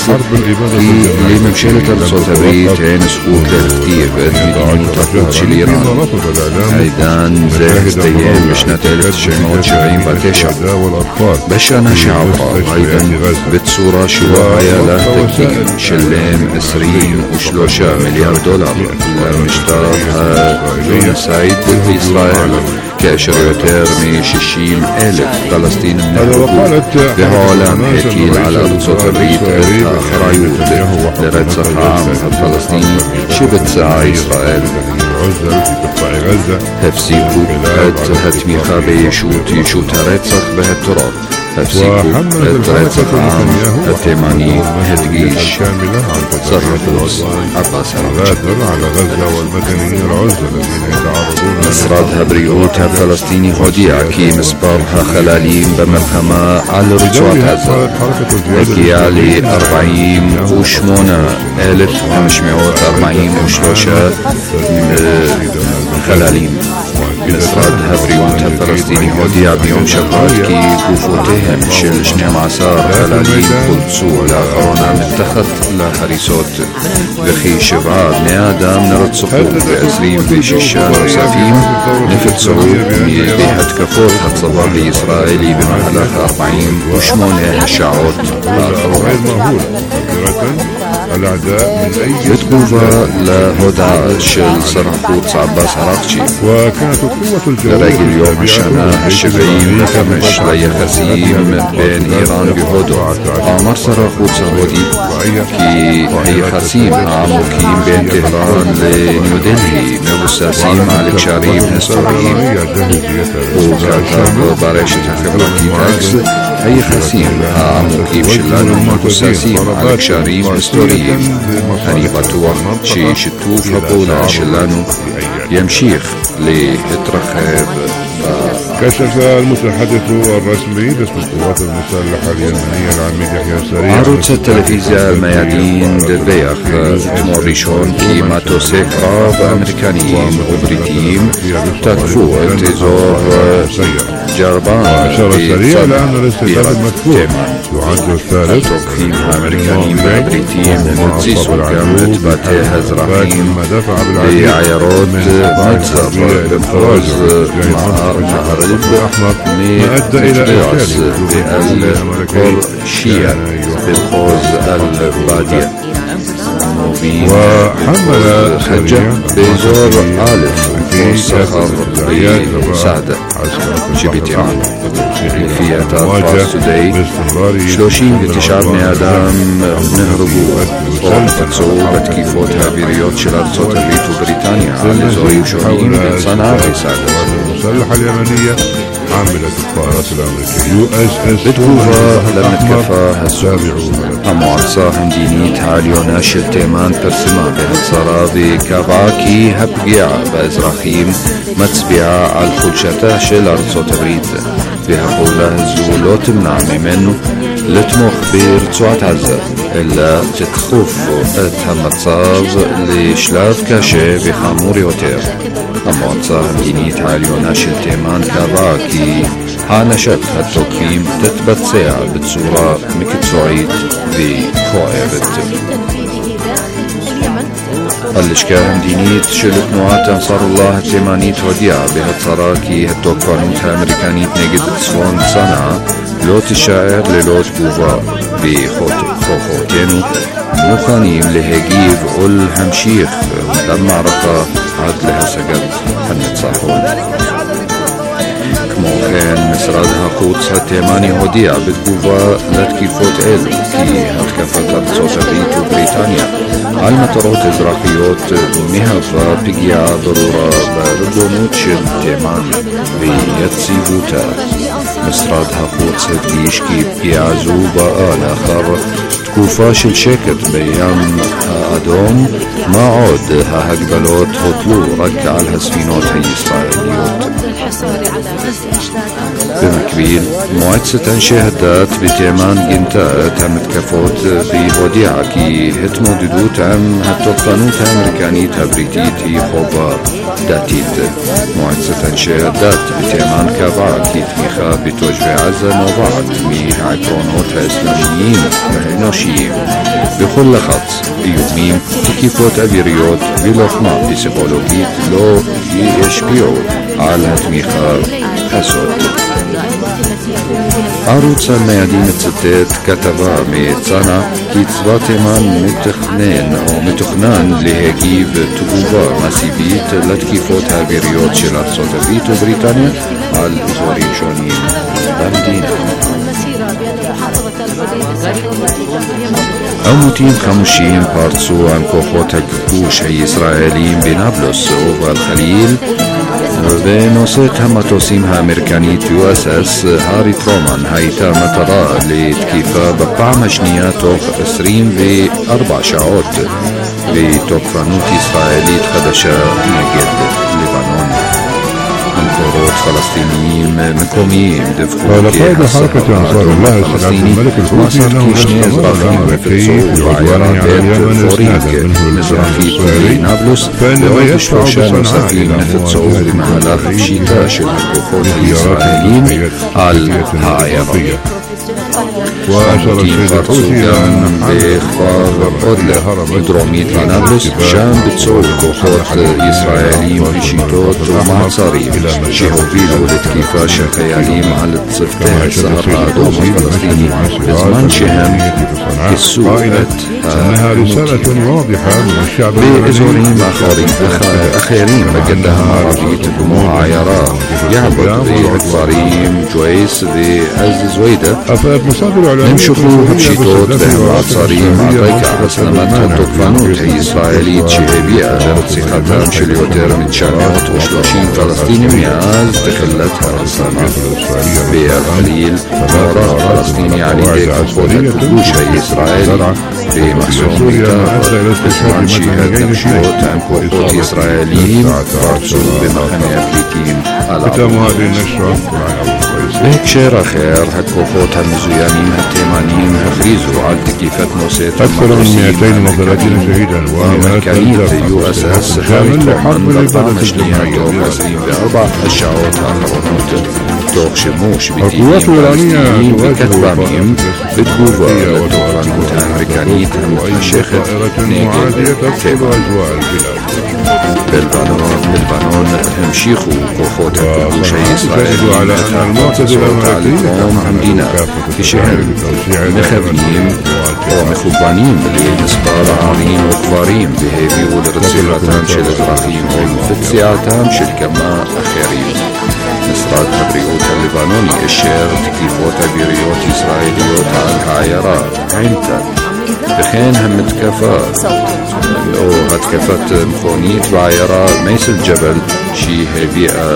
لممشلة أرצות הברית אין זכות להכתיב את מדיניות החוץ של איראן. העידן זה הסתיים בשנת 1979. בשנה שעברה ביידן בצורה שלא היה לה תקדים שילם $23 מיליארד למשטר הג'נוסייד בישראל, כאשר יותר מ-60,000 פלסטינים נהרגו, והעולם הטיל על ארצות הברית את האחריות לרצח העם הפלסטיני שביצעה ישראל. הפסיקו את התמיכה בישות הרצח והטרור, הפסיקו את רצח העם התימני, הדגיש שר החוץ עבאס עראקצ'י. משרד הבריאות הפלסטיני הודיע כי מספר החללים במלחמה על רצועת עזה הגיע ל48,543 חללים. משרד הבריאות הפלסטיני הודיע ביום שבת כי גופותיהם של 12 חללים חולצו לאחרונה מתחת להריסות, וכי 7 בני אדם נרצחו ו26 נוספים נפצעו בהתקפות הצבא הישראלי במהלך 48 השעות האחרונות. בתגובה להודעה של שר החוץ עבאס עראקצ'י לרגל יום השנה ה-75 ליחסים בין איראן והודו, אמר שר החוץ ההודי כי היחסים העמוקים בין טהרן לניו דלהי מבוססים על קשרים היסטוריים. הוא כתב ברשת החברתית אקס: היחסים העמוקים שלנו מבוססים על קשרים היסטוריים. אני בטוח ששיתוף הפעולה שלנו يمشيخ ليترخب. كشف المتحدث الرسمي باسم القوات المسلحة اليمنية العميد يحيى سريع عروض التلفزيون الميادين دبيخ موريشون كي ماتوسي قراب أمريكانيين وبريتيين تكفو انتظار جربان أشار سريع لأن الاستهداف المذكور يعد الثالث التوقيم الأمريكانيين وبريتيين متزيسوا كامت باتي هزرحين بعيارات مكسر بمخوز نهر الأحمر ما أدى إلى إشكال بالقرشية بالخوز البادية. وحمل حجة بزور آلف والصخر بسعدة شبيتيران. في أثار فارس توداي 39 بني آدم نهربوا وانفصلوا بتكيفات هابيريات של ארצות הברית ובריטניה על אזורים שונים בצנעא וסעדה. المسلحة اليمنية عملت الطائرات الأمريكية בתגובה למתקפה הזו, המועצה המדינית העליונה של תימן פרסמה בהצהרה וקבעה כי הפגיעה באזרחים מצביעה על חולשתה של ארצות הברית, והפעולה הזו לא תמנע ממנו לתמוך ברצועת עזה, אלא תדחוף את המצב לשלב קשה וחמור יותר. המועצה המדינית העליונה של תימן קבעה כי הענשת התוקפים תתבצע בצורה מקצועית וכואבת. הלשכה המדינית של תנועת אנסאר אללה התימנית הודיעה בהצהרה כי התוקפנות האמריקנית נגד צפון צנעא לא תישאר ללא תגובה, וכוחותינו מוכנים להגיב ולהמשיך במערכה עד להשגת הניצחון. כמו כן, משרד החוץ התימני הודיע בתגובה לתקיפות אלו כי התקפת ארצות הברית ובריטניה על מטרות אזרחיות מהווה פגיעה ברורה בריבונות של תימן ויציבותה. משרד החוץ הדגיש כי פגיעה זו באה לאחר תקופה של שקט בים האדום, מה עוד ההגבלות הוטלו רק על הספינות הישראליות. במקביל, מועצת אנשי הדת בתימן גינתה את המתקפות והודיעה כי התמודדות עם התוקפנות האמריקנית הבריטית היא חובה דתית. מועצת אנשי הדת בתימן קבעה כי תמיכה בתושבי עזה נובעת מהעקרונות האסלאמיים והאנושיים. בכל לחץ, איומים, תקיפות אוויריות ולוחמה פסיכולוגית לא ישפיעו על התמיכה הזאת. ערוץ המיידי מצטט כתבה מצנע כי צבא תימן מתוכנן להגיב תגובה מסיבית לתקיפות האוויריות של ארצות הברית ובריטניה על אזורים שונים במדינה. עימותים חמושים פרצו עם כוחות הכיבוש הישראלים בנבלוס ובאל-חליל, ונושאת המטוסים האמריקנית USS הארי טרומן הייתה מטרה לתקיפה בפעם השנייה תוך 24 שעות ותוקפנות ישראלית חדשה נגד לבנון. מקורות פלסטיניים מקומיים דיווחו כי הספר האדום הפלסטיני מסר כי שני אזרחים נפצעו בעיירה בית פוריק מזרחית לנבלוס, ועוד 3 נוספים נפצעו במהלך פשיטה של הכוחות הישראלים על העיירה. העימותים פרצו גם בכפר עודלה דרומית לנבלוס, שם ביצעו כוחות ישראלים פשיטות ומעצרים שהובילו לתקיפה של חיילים על צוותי הסהר האדום הפלסטיני בזמן שהם כיסו את העימותים. באזורים אחרים בגדה המערבית כמו העיירה יעבד והכפרים ג'ויס ועז-זווידה נמשכו הפשיטות והמעצרים על רקע הסלמת התוקפנות הישראלית שהביאה לרציחתם של יותר מ-930 פלסטינים מאז תחילת ההסלמה. באל-חליל נורה פלסטיני על ידי כוחות הכיבוש הישראלי במחסום ביתר בזמן שהתנגשויות עם כוחות ישראלים פרצו במחנה הפליטים אל-ערוב. בהקשר אחר, הכוחות המזוינים התימניים הכריזו על תקיפת נושאת המטוסים האמריקנית USS הארי טרומן בפעם השנייה תוך 24 השעות האחרונות, תוך שימוש בטילים פלסטיניים וכטב"מים בתגובה לתוקפנות האמריקנית המתמשכת נגד תימן. בלבנון המשיכו כוחות הכיבוש הישראלים את ההפצצות על דרום המדינה כשהם מכוונים או מכוונים למספר ערים וכפרים והביאו לרציחתם של אזרחים ולפציעתם של כמה אחרים. משרד הבריאות הלבנוני אישר תקיפות אוויריות ישראליות על העיירה עינתה, וכן התקפת מכונית בעיירה מייסל ג'בל שהביאה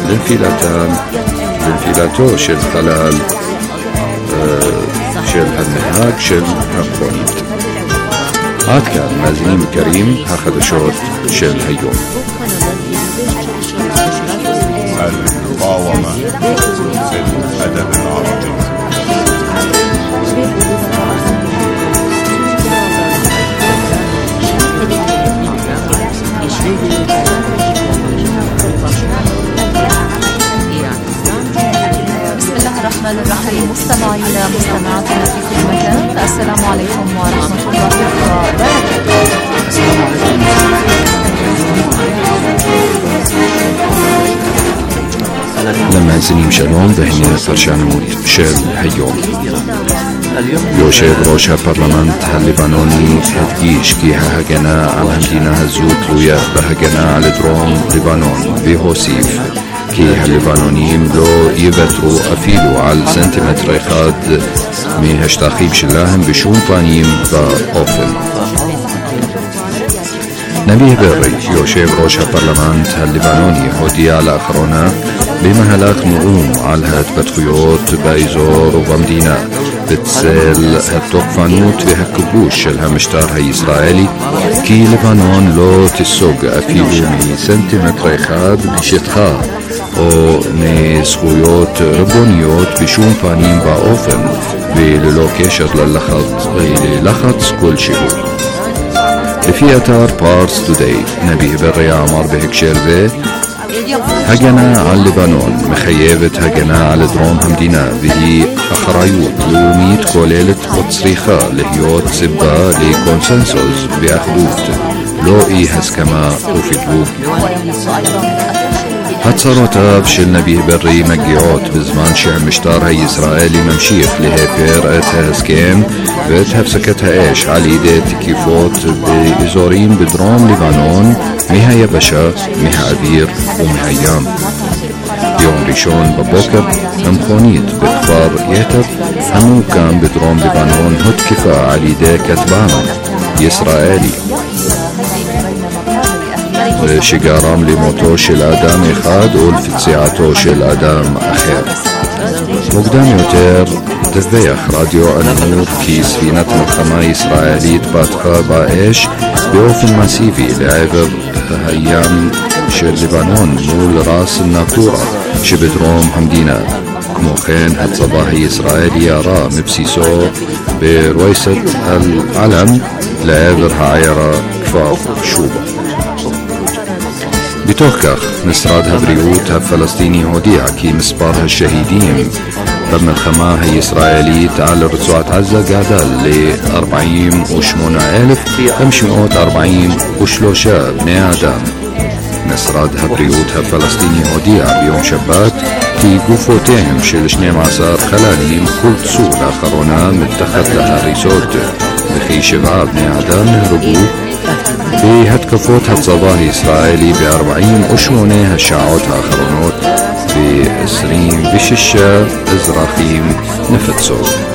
לנפילתו של חלל של הנהג של המכונית. עד כאן מאזינים יקרים החדשות של היום. المقاومة في الأدب العربي. بسم الله الرحمن الرحيم. مستمعينا مستمعاتنا في كل مكان، السلام عليكم ورحمة الله وبركاته. السلام عليكم. למאזינים שלום, והנה פרשנות של היום. יושב ראש הפרלמנט הלבנוני הדגיש כי ההגנה על המדינה הזו תלויה בהגנה על דרום לבנון, והוסיף כי הלבנונים לא יוותרו אפילו על סנטימטר אחד מהשטחים שלהם בשום פנים ואופן. נביה ברי, יושב ראש הפרלמנט הלבנוני, הודיע לאחרונה במהלך נאום על ההתפתחויות באזור ובמדינה בצל התוקפנות והכיבוש של המשטר הישראלי כי לבנון לא תיסוג אפילו מסנטימטר אחד משטחה או מזכויות ריבוניות בשום פנים ואופן וללא קשר ללחץ כלשהו. לפי אתר פארס טודיי, נביה ברי אמר בהקשר זה, הגנה על לבנון מחייבת הגנה על דרום המדינה, והיא אחריות לאומית כוללת וצריכה להיות סיבה לקונסנזוס ואחדות, לא אי הסכמה ופילוג. הצהרותיו של נביה ברי מגיעות בזמן שהמשטר הישראלי ממשיך להפר את ההסכם ואת הפסקת האש על ידי תקיפות באזורים בדרום לבנון מהיבשה, מהאוויר ומהים. ביום ראשון בבוקר המכונית בכפר יתב המוקם בדרום לבנון הותקפה על ידי כטב"ם ישראלי שגרם למותו של אדם אחד ולפציעתו של אדם אחר. מוקדם יותר דווח רדיו אל-נור כי ספינת מלחמה ישראלית פתחה באש באופן מסיבי לעבר הים של לבנון מול ראס נאטורה שבדרום המדינה. כמו כן הצבא הישראלי ירה מבסיסו ברויסת אל-עלם לעבר העיירה כפר שובה. בתוך כך, משרד הבריאות הפלסטיני הודיע כי מספר השהידים במלחמה הישראלית על רצועת עזה גדל ל-48,543 בני אדם. משרד הבריאות הפלסטיני הודיע ביום שבת כי גופותיהם של 12 חללים חולצו לאחרונה מתחת להריסות, וכי 7 בני אדם נהרגו בהתקפות הצבא הישראלי ב-48 השעות האחרונות ו-26 אזרחים נפצעו.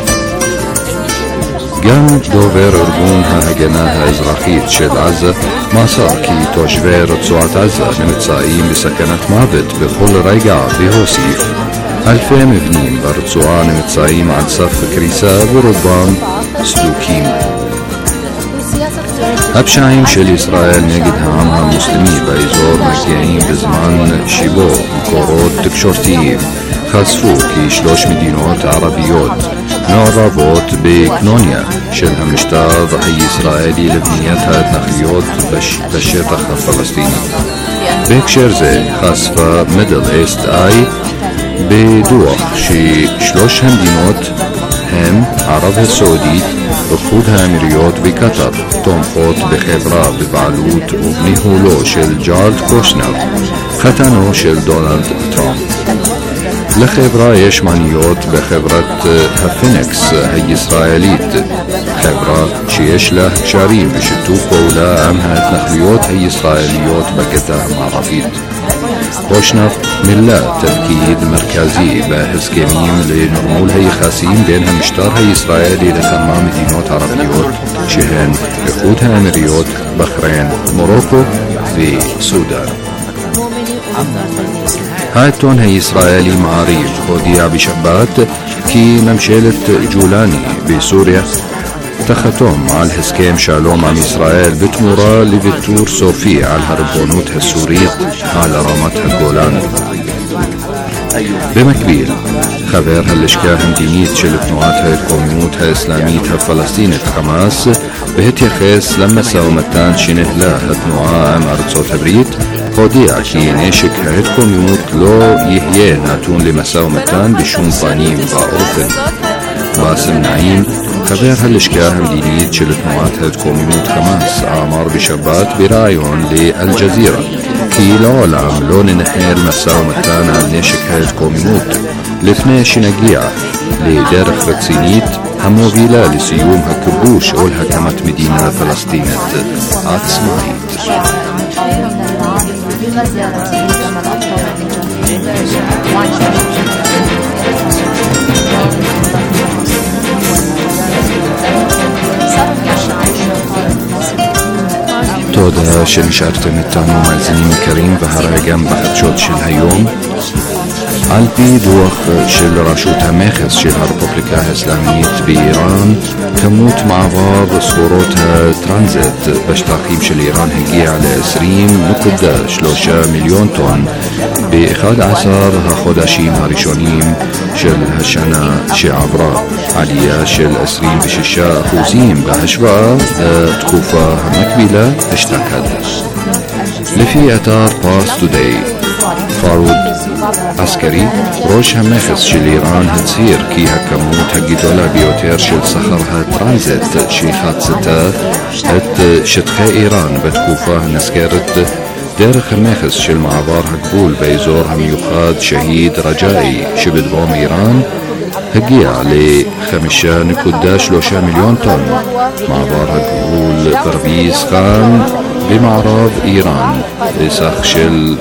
גם דובר ארגון ההגנה האזרחית של עזה מסר כי תושבי רצועת עזה נמצאים בסכנת מוות בכל רגע, והוסיף, אלפי מבנים ברצועה נמצאים על סף קריסה ורובם סדוקים. הפשעים של ישראל נגד העם המוסלמי באזור מגיעים בזמן שבו מקורות תקשורתיים חשפו כי 3 מדינות ערביות מעורבות בקנוניה של המשטר הישראלי לבניית ההתנחלויות בשטח הפלסטיני. בהקשר זה חשפה מידל איסט איי בדוח ש3 המדינות הם ערב הסעודית, איחוד האמירויות וקטר תומכות בחברה בבעלות ובניהולו של ג'ארד קושנר, חתנו של דונלד טראמפ. לחברה יש מניות בחברת הפינקס הישראלית, חברה שיש לה קשרים ושיתוף פעולה עם ההתנחלויות הישראליות בגדה המערבית. קושנר מילא תפקיד מרכזי בהסכמים לנרמול היחסים בין המשטר הישראלי לכמה מדינות ערביות שהן איחוד האמירויות, בחריין, מורוקו וסודאן. העיתון הישראלי מעריב הודיע בשבת כי ממשלת ג'ולני בסוריה תחתום על הסכם שלום עם ישראל בתמורה לוויתור סופי על הריבונות הסורית על רמת הגולן. במקביל, חבר הלשכה המדינית של תנועת ההתקוממות האסלאמית הפלסטינית חמאס, בהתייחס למשא ומתן שניהלה התנועה עם ארצות הברית, הודיע כי נשק ההתקוממות לא יהיה נתון למשא ומתן בשום פנים ואופן. באסם נעים, חבר הלשכה המדינית של תנועת ההתקוממות חמאס, אמר בשבת בראיון לאל-ג'זירה כי לעולם לא ננהל משא ומתן על נשק ההתקוממות לפני שנגיע לדרך רצינית המובילה לסיום הכיבוש או להקמת מדינה פלסטינית עצמאית. תודה שנשארתם איתנו מאזינים יקרים, והרי גם בחדשות של היום. על פי דוח של רשות המכס של הרפובליקה האסלאמית באיראן, כמות מעבר סחורות הטרנזיט בשטחים של איראן הגיעה ל-20.3 מיליון טון ב-11 החודשים הראשונים של השנה שעברה, עלייה של 26% בהשוואה לתקופה המקבילה אשתקד. לפי אתר פאס טודיי, פארוד עסקרי, ראש המכס של איראן, הצהיר כי הכמות הגדולה ביותר של סחר הטרנזיט שחצתה את שטחי איראן בתקופה הנזכרת דרך המכס של מעבר הגבול באזור המיוחד שהיד רג'אי שבדרום איראן הגיע ל-5.3 מיליון טון. מעבר הגבול פרוויז חאן במערב איראן בסך של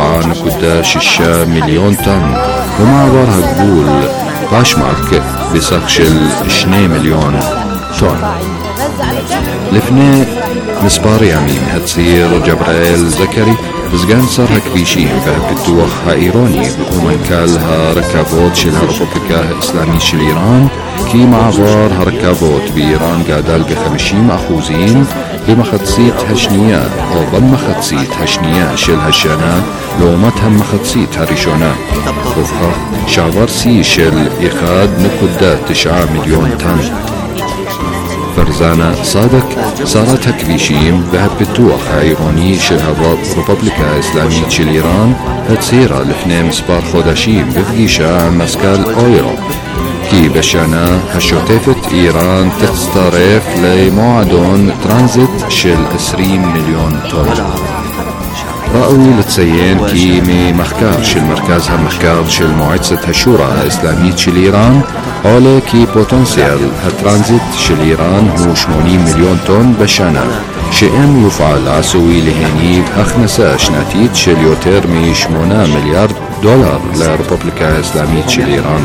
4.6 מיליון טון, ומעבר הגבול פשמק בסך של 2 מיליון טון. לפני מספר ימים הצהיר ג'בראיל זכרי, סגן שר הכבישים והפיתוח האיראני ומנכ"ל הרכבות של הרפובליקה האסלאמית של איראן, כי מעבר הרכבות באיראן גדל ב-50% במחצית השנייה או במחצית השנייה של השנה לעומת המחצית הראשונה, ובכך שעבר שיא של 1.9 מיליון טון. פרזאנה סאדק, שרת הכבישים והפיתוח העירוני של הרפובליקה האסלאמית של איראן, הצהירה לפני מספר חודשים בפגישה עם מזכ"ל אוירופ כי בשנה השוטפת איראן תצטרף למועדון טרנזיט של 20 מיליון טון. ראוי לציין כי ממחקר של מרכז המחקר של מועצת השורא האסלאמית של איראן עולה כי פוטנציאל הטרנזיט של איראן הוא 80 מיליון טון בשנה, שאם יופעל עשוי להניב הכנסה שנתית של יותר מ$8 מיליארד לרפובליקה האסלאמית של איראן.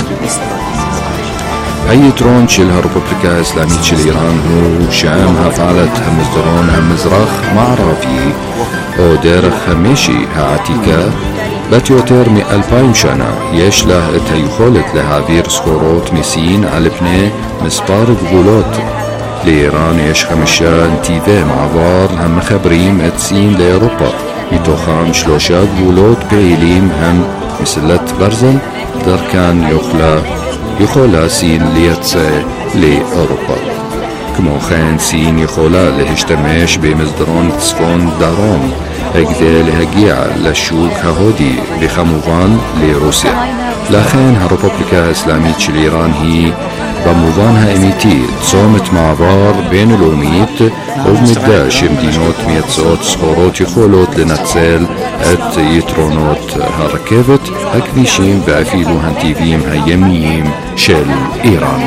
היתרון של הרפובליקה האסלאמית של איראן הוא שעם הפעלת המסדרון המזרח-מערבי או דרך המשי העתיקה בת יותר מ-2000 שנה, יש לה את היכולת להעביר סחורות מסין על פני מספר גבולות. לאיראן יש 5 נתיבי מעבר המחברים את סין לאירופה, מתוכם 3 גבולות פעילים הם מסילת ברזל, דרכן יכולה סין לייצא לאירופה. כמו כן, סין יכולה להשתמש במסדרון צפון-דרום כדי להגיע לשוק ההודי וכמובן לרוסיה. לכן הרפובליקה האסלאמית של איראן היא במובן האמיתי צומת מעבר בינלאומית, ובמידה שמדינות מייצאות סחורות יכולות לנצל את יתרונות הרכבת, הכבישים ואפילו הנתיבים הימיים של איראן.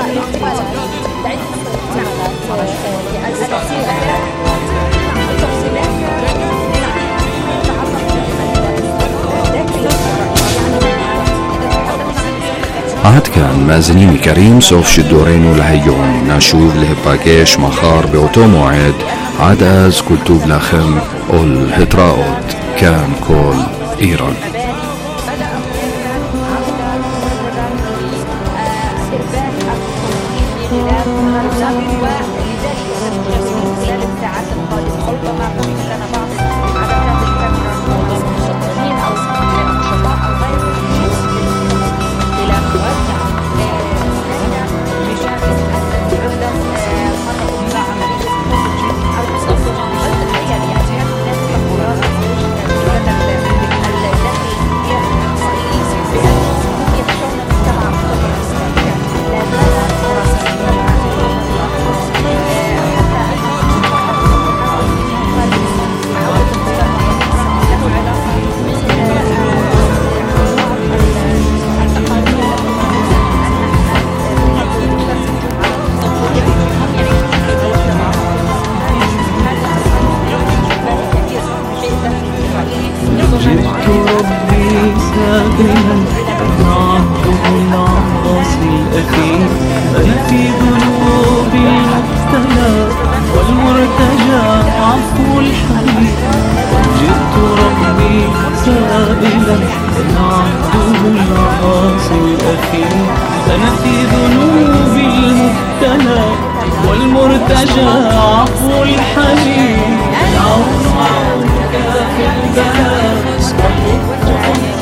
עד כאן מאזינים יקרים, סוף שידורנו להיום. נשוב להיפגש מחר באותו מועד. עד אז כל טוב לכם ולהתראות. כאן כל איראן. والمرتجى عفو الحليم العون عونك في البلاء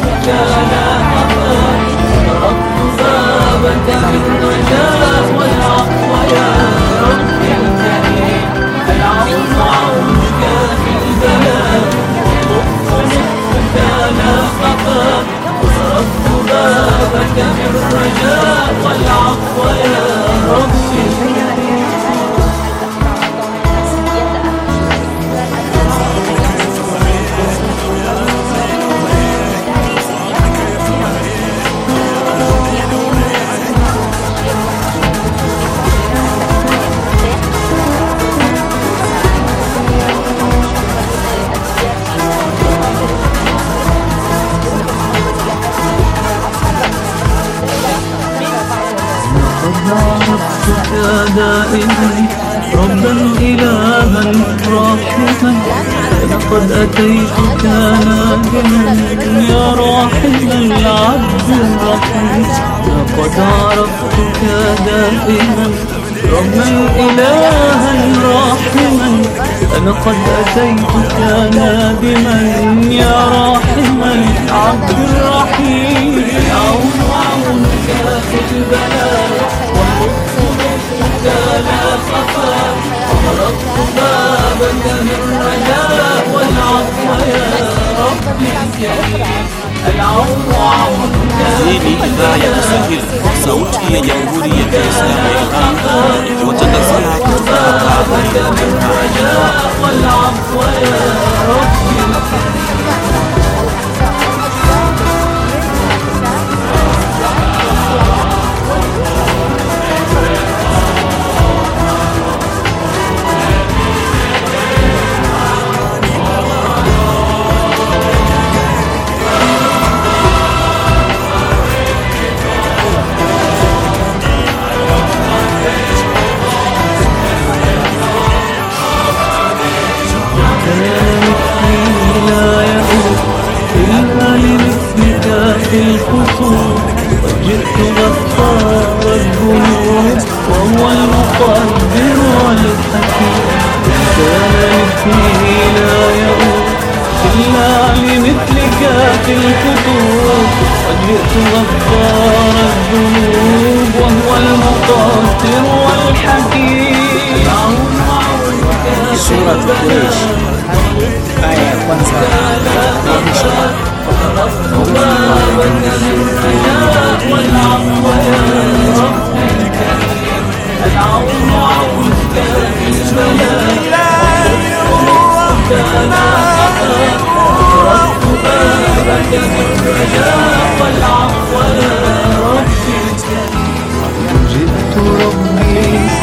ربا إلها راحما لقد أتيتك نادما يا راحم العبد الرحيم لقد عرفتك دائما ربا إلها راحما أنا قد أتيتك نادما يا راحم العبد الرحيم عون عونك في البلاء وحبك لا خفا وطرقت بابك بالرجاء والعفو يا ربي الكريم العون عونك في البلاء sauti ya Jamhuri ya Kiislamu ya Iran watangazia kutoka والعفو يا ربي في الخصوم وجئت غفار الذنوب وهو المقدر والحكيم كان مثلي لا يؤوب إلا لمثلك في الخطوب وجئت غفار الذنوب وهو المقدر والحكيم سورة قريش آية kwanza وطرقت بابك بالرجاء والعفو يا ربي الكريم العون عونك في البلاء وحبك لا خفا وطرقت بابك بالرجاء والعفو يا ربي الكريم جئت ربي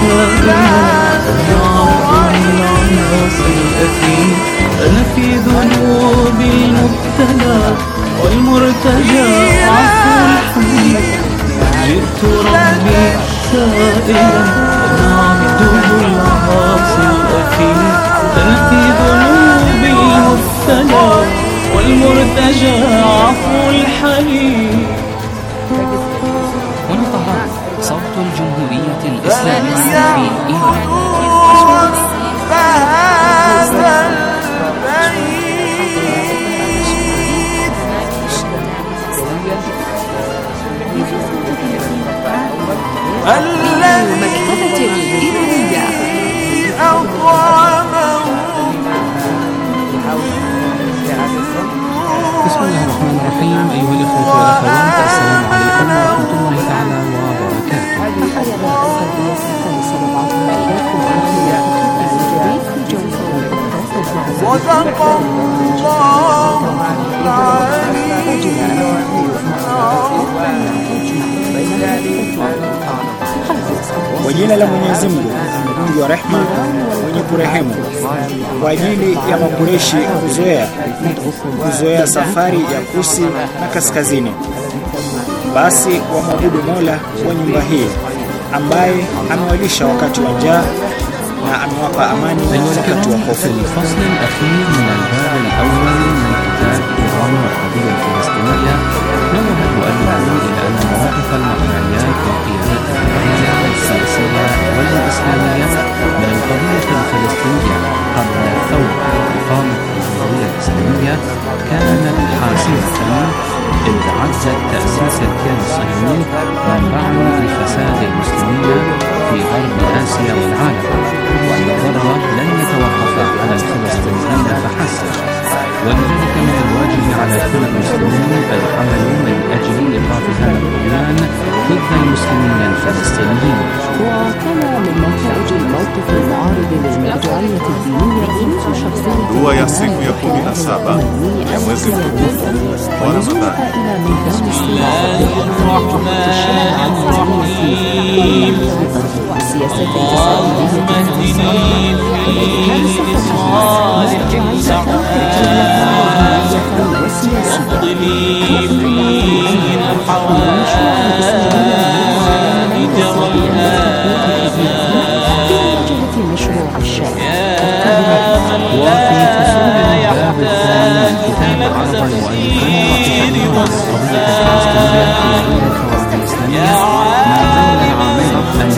سائلا أنا في ذنوبي المبتلى والمرتجى عفو الحميد جئت ربي سائلا أنا عبده العاصي الأثيم أنا في ذنوبي المبتلى والمرتجى عفو الحليم ونطهر صوت الجمهورية الإسلامية في إيران المكتبة الإيرانية بسم الله الرحمن الرحيم. أيها الإخوة والأخوات، السلام عليكم ورحمة الله تعالى وبركاته. صدق Kwa jina la Mwenyezi Mungu, mwingi wa rehema, mwenye kurehemu. Kwa ajili ya Makureshi kuzoea safari ya kusi na kaskazini, basi wamwabudu Mola wa nyumba hii ambaye amewalisha wakati wa njaa na amewapa amani wakati wa hofu. الفصل الأخير من الباب الأول من كتاب إيران والقضية الفلسطينية نوه المؤلفون إلى أن مواقف المقنعيات والقيادات الإيرانية السياسية والإسلامية من القضية الفلسطينية قبل ثورة إقامة الجمهورية الإسلامية كانت حاسمة، إذ عجز تأسيس الكيان الصهيوني منبعا لفساد المسلمين في غرب آسيا والعالم، وأن الضرر لن يتوقف على الفلسطينيين فحسب، ولذلك من الواجب على كل المسلمين العمل من أجل إيقاف هذا الطغيان ضد المسلمين الفلسطينيين. وكان من نتائج الموقف المعارض للمرجعية الدينية في شخصية dua ya siku ya 17 ya mwezi mtukufu wa Ramadhani. الشارع وفي فصول الباب الثاني من كتاب عرض المؤلفين وكتاب قضية الإسلامية ما بين العامين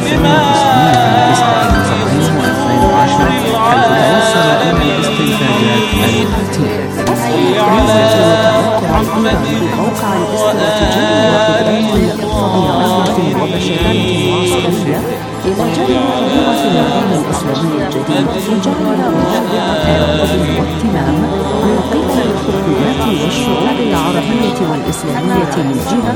2009 حيث توصل إلى الاستنتاجات الآتية. موقع الاستراتيجية وقدرات وبشرية وعسكرية إلى جانب تطبيق النظام الإسلامي الجديد وجعل موضوع ترقب واهتمام من قبل الحكومات والشعوب العربية والإسلامية من جهة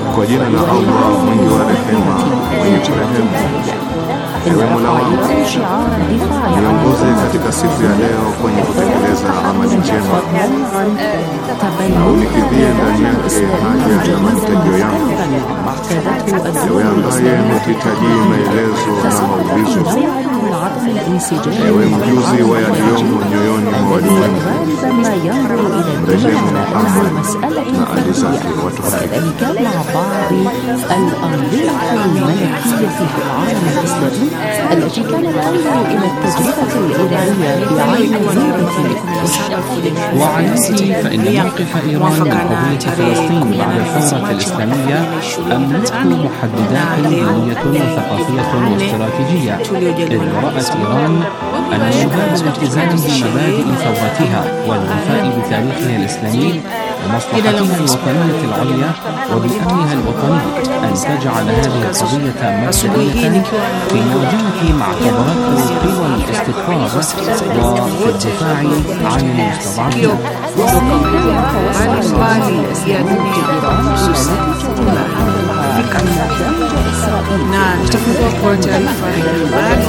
niongoze katika siku ya leo kwenye kutekeleza amali njema na unikidhie ndani yake haja na mahitajio yangu. Ewe ambaye huhitaji maelezo na maulizo, ewe mjuzi wa yaliyomo nyoyoni mwa walimwengu, mrehemu Muhammad na ali zake watukufu. التي كانت تنظر إلى التجربة الإيرانية بعين الزوجة. وعليه فإن موقف إيران من قضية فلسطين بعد الثورة الإسلامية أملته محددات دينية وثقافية واستراتيجية، إذ رأت إيران أن شباب الالتزام بمبادئ ثورتها والوفاء بتاريخها الإسلامي ومصلحتها الوطنية العليا وبأمنها الوطني أن تجعل هذه القضية مبدئية في مواجهة مع تبرك قوى الاستقرار وفي الدفاع عن المستضعفين. na tutafungua kwa taarifa ya habari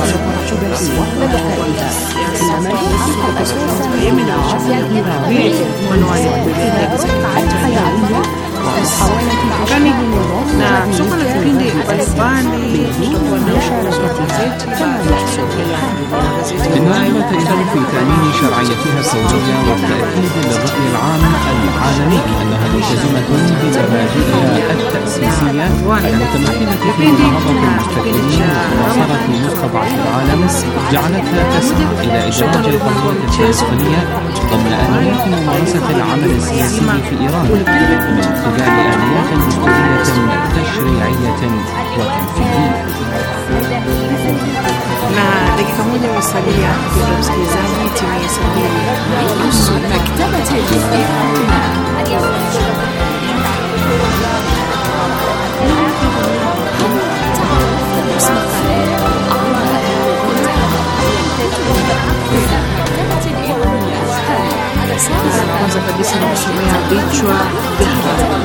na tuko na vipindi mbalimbali إنما تأتي في تأمين شرعيتها الثورية والتأكيد للرأي العام العالمي أنها ملتزمة بمبادئها التأسيسية المتمثلة في مناهضة المستقلين ومناصرة مستضعف العالم جعلتها تسعى إلى إدراج القضية الفلسطينية ضمن آليات ممارسة العمل السياسي في إيران من خلال آليات دستورية تشريعية وتنفيذية. na dakika moja umesalia kwa msikilizaji timu ya sabini nusu maktaba kwanza kabisa na kusomea vichwa vya habari.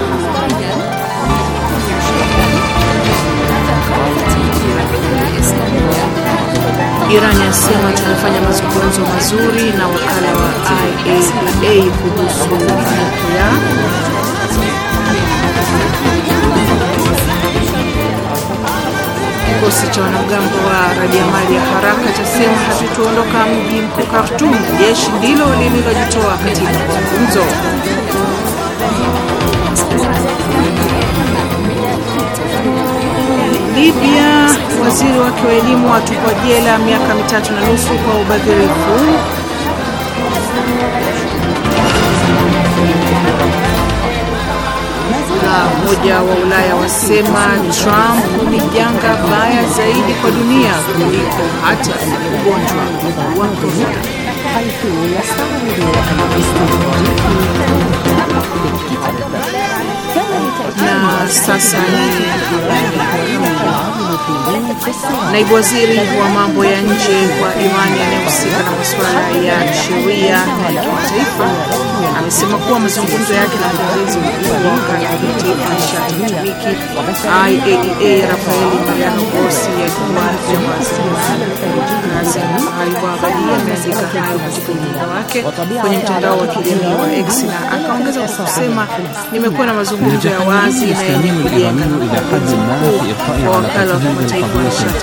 Iran yasema tumefanya mazungumzo mazuri na wakala wa IAEA kuhusu nyuklia. Kikosi cha wanamgambo wa radiamali ya haraka chasema hatutuondoka mji mkuu Khartoum, jeshi ndilo lililojitoa katika mazungumzo. Libya, waziri wake wa elimu atupwa jela miaka 3.5 kwa ubadhirifu. Na Umoja wa Ulaya wasema Trump ni janga baya zaidi kwa dunia kuliko hata ugonjwa wa corona. Na sasa ni naibu waziri wa mambo ya nje wa Iran anayehusika na masuala ya sheria na kimataifa amesema kuwa mazungumzo yake na mkurugenzi mkuu wa wakala wa kimataifa nishati ya atomiki IAEA Rafael Mariano Grossi yalikuwa ya ameandika hayo katika ujumbe wake kwenye mtandao wa kijamii wa X na akaongeza kwa kusema nimekuwa na mazungumzo ya wazi na yenye kujenga kwa wakala wa kimataifa wa nishati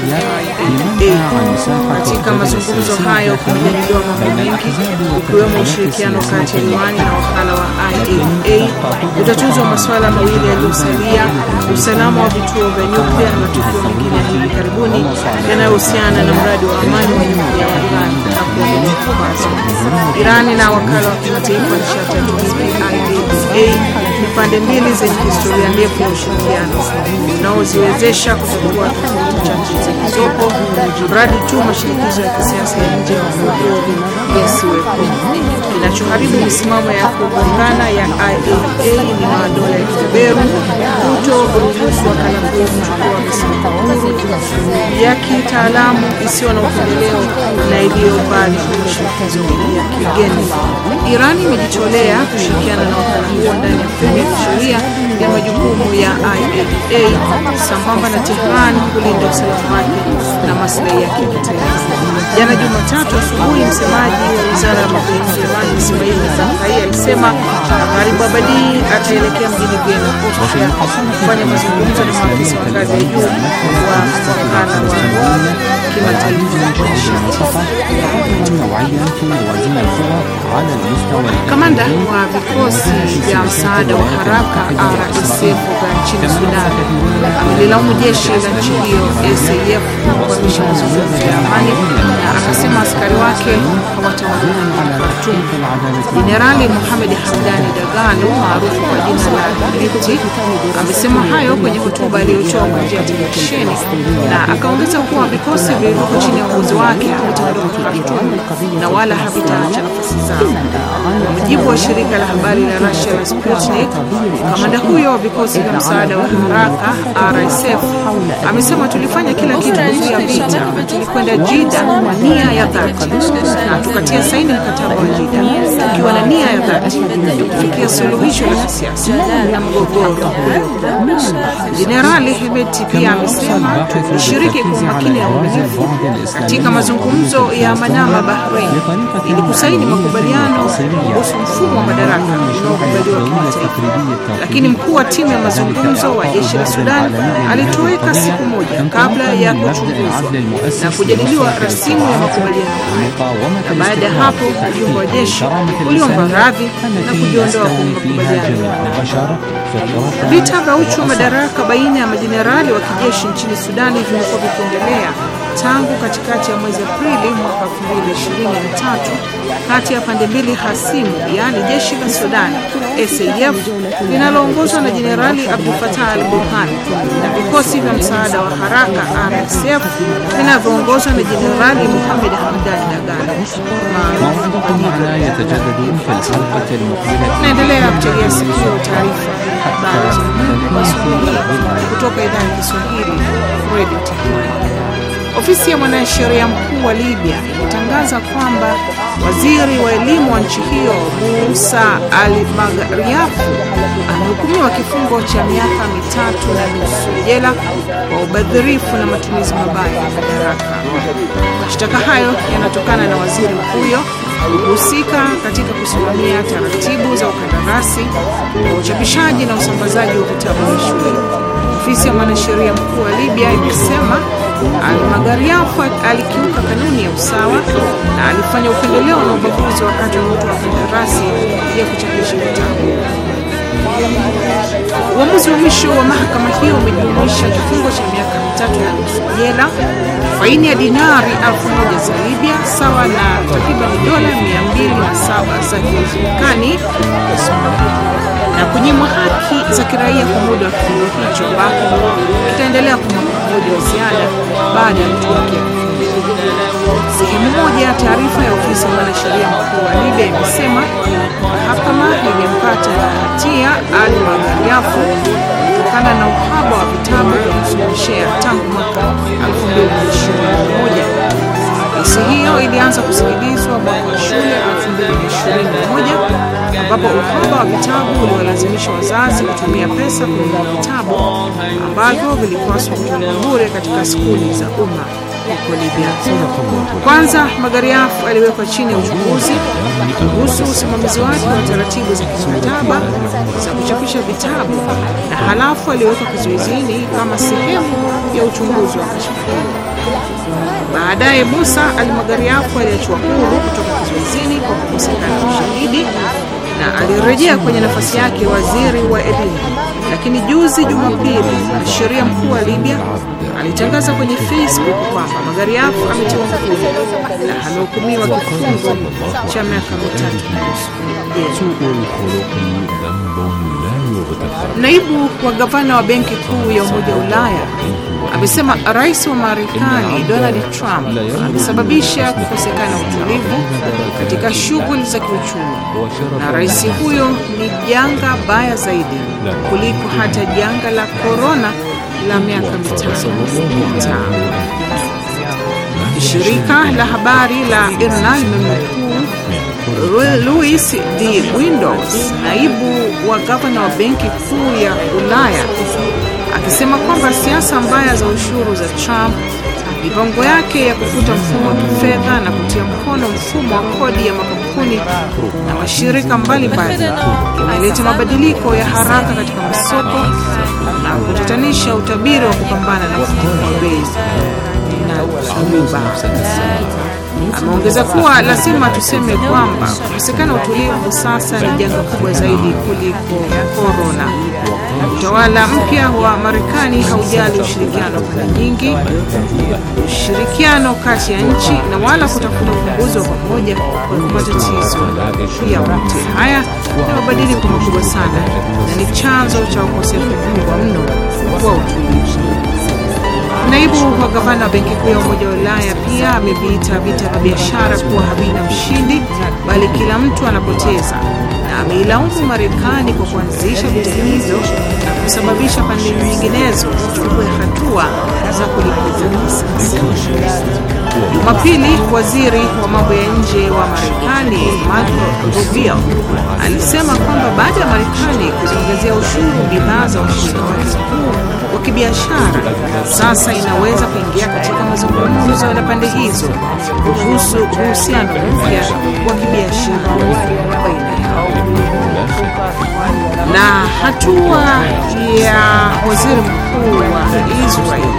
Katika mazungumzo hayo kumejadiliwa mambo mengi ikiwemo ushirikiano kati ya Iran na wakala wa IAEA, utatuzi wa masuala mawili yaliyosalia, usalama wa vituo vya nyuklia na matukio mengine ya hivi karibuni yanayohusiana na mradi wa amani wa nyuklia wa Iran na kuondolewa vikwazo. Iran na wakala wa kimataifa wa nishati IAEA ni pande mbili zenye historia ndefu ya ushirikiano unaoziwezesha kutatua tofauti chache zilizopo, mradi tu mashinikizo ya kisiasa ya nje ya mgogoro yasiwepo. Kinachoharibu misimamo ya kugongana ya IAEA ni madola ya kibeberu kutoruhusu wakala huo kuchukua misimamo ya kitaalamu isiyo na upendeleo na iliyobali shinikizo ya kigeni. Iran imejitolea kushirikiana na wakala huo ndani ya fremu ya sheria ya majukumu ya IAEA sambamba na Tehran kulinda usalama wake na maslahi yake kitaifa. Jana Jumatatu asubuhi, msemaji wa Wizara ya Mambo ya Nje Iran Ismail Zakai alisema Gharib Abadi ataelekea mjini Vienna, Austria kufanya mazungumzo na maafisa wa ngazi ya juu wa wakala wa kimataifa. Kamanda wa vikosi vya msaada wa haraka RSF nchini Sudan amelilaumu jeshi la nchi hiyo SAF kukwamisha mazungumzo ya amani na akasema askari wake hawatawajibika Khartoum. Jenerali Mohamed Hamdani Dagalo maarufu kwa jina la Hemedti amesema hayo kwenye hotuba aliyotoa kwa njia ya televisheni na akaongeza kuwa vikosi vilivyoko chini ya uongozi wake havitaondoka Khartoum na wala havitaacha nafasi zao. Kwa mujibu wa shirika la habari la Russia la Sputnik, kamanda huyo wa vikosi vya msaada wa haraka RSF amesema tulifanya kila kitu kuzuia vita, tulikwenda Jida kwa nia ya dhati na tukatia saini mkataba wa Jida tukiwa na nia ya dhati kufikia suluhisho la kisiasa na mgogoro uliopo. Jenerali Hemedti pia amesema tulishiriki kwa makini na uaminifu katika mazungumzo ya Manama, Bahrain ili kusaini makubaliano kuhusu mfumo wa madaraka unaokubaliwa kimataifa, lakini mkuu wa timu ya mazungumzo wa jeshi la Sudan alitoweka siku moja kabla ya kuchunguzwa na kujadiliwa rasimu ya makubaliano hayo, na baada ya hapo ujumbe wa jeshi uliomba radhi na kujiondoa kwenye makubaliano. Vita vya uchu wa madaraka baina ya majenerali wa kijeshi nchini Sudani vimekuwa vikiendelea tangu katikati ya mwezi Aprili mwaka 2023 kati ya pande mbili hasimu, yaani jeshi la Sudan SAF linaloongozwa na Jenerali Abdel Fattah al-Burhan na vikosi vya msaada wa haraka RSF vinavyoongozwa na Jenerali Mohamed Hamdan Dagalo. Naendelea kutegea sikio taarifa habari kutoka idhaa ya Kiswahili Radio Tehran. Ofisi ya mwanasheria mkuu wa Libya imetangaza kwamba waziri wa elimu wa nchi hiyo Musa al-Magariafu amehukumiwa kifungo cha miaka 3.5 jela kwa ubadhirifu na matumizi mabaya ya madaraka. Mashtaka hayo yanatokana na waziri huyo kuhusika katika kusimamia taratibu za ukandarasi, uchapishaji na usambazaji wa vitabu vya shule. Ofisi ya mwanasheria mkuu wa Libya imesema al-Magariafu alikiuka kanuni ya usawa na alifanya upendeleo na ubaguzi wakati wa kutoa kandarasi ya kuchapisha vitabu. Uamuzi wa mwisho wa mahakama hiyo umejumuisha kifungo cha miaka 3.5 jela, faini ya dinari 1000 za Libya sawa na takriban dola 207 za Kimarekani na kunyimwa haki za kiraia kwa muda wa kifungo hicho ambapo kitaendelea kwa mwaka mmoja wa ziada baada ya mtu wake kufunguliwa. Sehemu moja ya taarifa ya ofisi ya mwanasheria mkuu wa Libya imesema mahakama imempata na hatia al-Magariafu kutokana na uhaba wa vitabu vya kusomeshea tangu mwaka 2021. Kesi hiyo ilianza kusikilizwa mwaka wa shule 2021 ambapo uhaba wa vitabu uliwalazimisha wazazi kutumia pesa kununua vitabu ambavyo vilipaswa kutolewa bure katika skuli za umma. huko Libya. Kwanza, Magariaf aliwekwa chini ya uchunguzi kuhusu usimamizi wake wa taratibu za kimkataba za kuchapisha vitabu, na halafu aliwekwa kizuizini kama sehemu ya uchunguzi wa kashfa hiyo. Baadaye Musa al-Magariaf aliachwa huru kutoka kizuizini kwa kukosekana ushahidi na alirejea kwenye nafasi yake waziri wa elimu. Lakini juzi Jumapili, mwanasheria mkuu wa Libya alitangaza kwenye Facebook kwamba Magariaf ametiwa huru na amehukumiwa kifungo cha miaka 3. Naibu wa gavana wa Benki Kuu ya Umoja wa Ulaya amesema rais wa Marekani Donald Trump amesababisha kukosekana utulivu katika shughuli za kiuchumi, na rais huyo ni janga baya zaidi kuliko hata janga la korona la miaka 5. Shirika la habari la IRNA limemnukuu Luis de Guindos, naibu wa gavana wa Benki Kuu ya Ulaya, akisema kwamba siasa mbaya za ushuru za Trump, mipango yake ya kufuta mfumo wa kifedha na kutia mkono mfumo wa kodi ya makampuni na mashirika mbalimbali imeleta mabadiliko ya haraka katika masoko na kutatanisha utabiri wa kupambana na mfumuko wa bei na riba. Ameongeza kuwa lazima tuseme kwamba kukosekana utulivu sasa ni janga kubwa zaidi kuliko korona. Utawala mpya wa Marekani haujali ushirikiano pande nyingi, ushirikiano kati ya nchi, na wala kutafuta ufumbuzi wa pamoja kwa matatizo ya wote. Haya ni mabadiliko makubwa sana na ni chanzo cha ukosefu mkubwa mno wa utulivu. Naibu wa gavana wa Benki Kuu ya Umoja wa Ulaya pia ameviita vita vya biashara kuwa havina mshindi, bali kila mtu anapoteza, na ameilaumu Marekani kwa kuanzisha vita hizo na kusababisha pande nyinginezo kuchukua hatua za kulipiza kisasi. Jumapili, waziri wa mambo ya nje wa Marekani Marco Rubio alisema kwamba baada ya Marekani kuziongezea ushuru bidhaa za ushirika wake wa kibiashara, sasa inaweza kuingia katika mazungumzo na pande hizo kuhusu uhusiano mpya wa kibiashara baina yao. Na hatua ya waziri mkuu wa Israel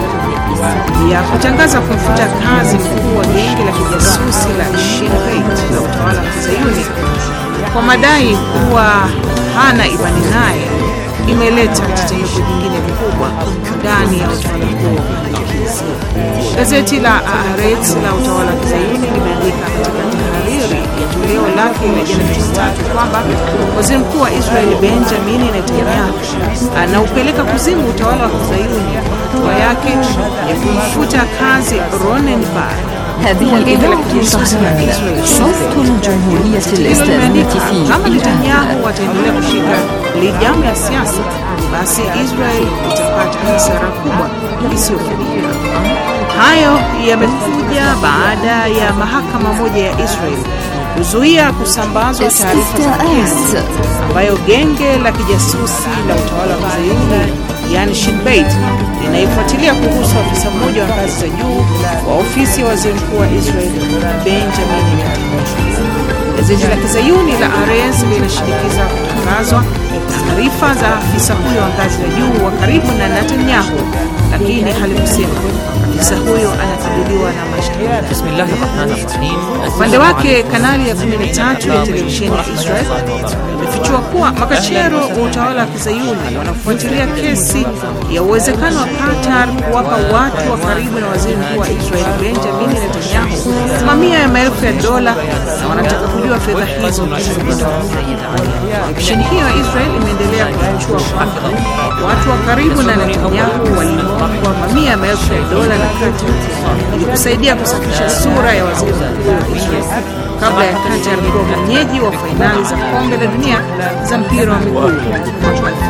ya kutangaza kumfuta kazi mkuu wa genge la kijasusi la Shin Bet la utawala wa Kizayuni kwa madai kuwa hana imani naye imeleta tetemeko jingine kubwa ndani ya utawala huo wa Kiislamu. Gazeti la Haaretz la utawala wa Kizayuni limeandika katika tahariri ya toleo lake la jana Jumatatu kwamba waziri mkuu wa Israeli Benjamin Netanyahu anaupeleka kuzimu utawala wa Kizayuni kwa hatua yake ya kumfuta kazi Ronen Bar. هذه الإذاعة صحيحة صوت الجمهورية الإسلامية في kama Netanyahu wataendelea kushika lijamu ya siasa, basi Israel itapata hasara kubwa isiyofanyika. Hayo yamekuja baada ya mahakama moja ya Israel kuzuia kusambazwa taarifa za kiasi ambayo genge la kijasusi la utawala wa Kizayuni yani Shin Bet linaifuatilia kuhusu afisa mmoja wa ngazi za juu wa ofisi ya waziri mkuu wa Israel Benjamin Netanyahu. Gazeti la Kizayuni la Haaretz linashinikiza kutangazwa taarifa za afisa huyo wa ngazi za juu wa karibu na Netanyahu, lakini halikusema afisa huyo anakabiliwa na mashtaka. Bismillahirrahmanirrahim. Upande wake, kanali ya 13 ya televisheni ya Israel imefichua kuwa makachero wa utawala wa Kizayuni wanafuatilia kesi ya uwezekano wa Qatar kuwapa watu wa karibu na waziri mkuu wa Israel Benjamin Netanyahu mamia ya maelfu ya dola, na wanataka kujua fedha hizo zilizokwenda wapi. Televisheni hiyo ya Israel imeendelea kufichua kwamba watu wa karibu na Netanyahu walipokwa mamia ya maelfu ya dola na Qatar ili kusaidia kusafisha sura ya waziri mkuu wa Israel kabla ya Qatar kuwa mwenyeji wa fainali za kombe la dunia za mpira wa miguu mwaka 2022.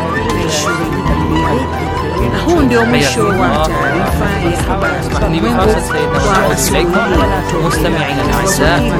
Na huu ndio mwisho wa taarifa ya habari za ulimwengu kwa asubuhi ya mustami'ina al-a'zaa.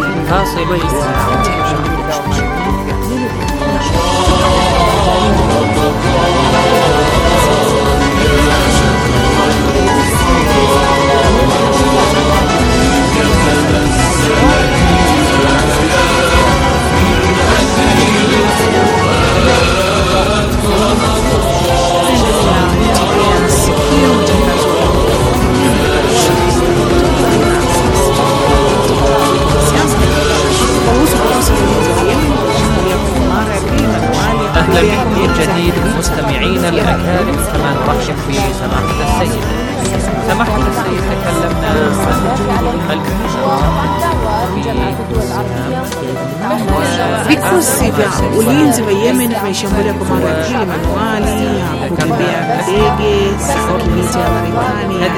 Vikosi vya ulinzi vya Yemen vimeshambulia kwa mara ya pili manuali ya kubebea ndege za kivita ya Marekani ya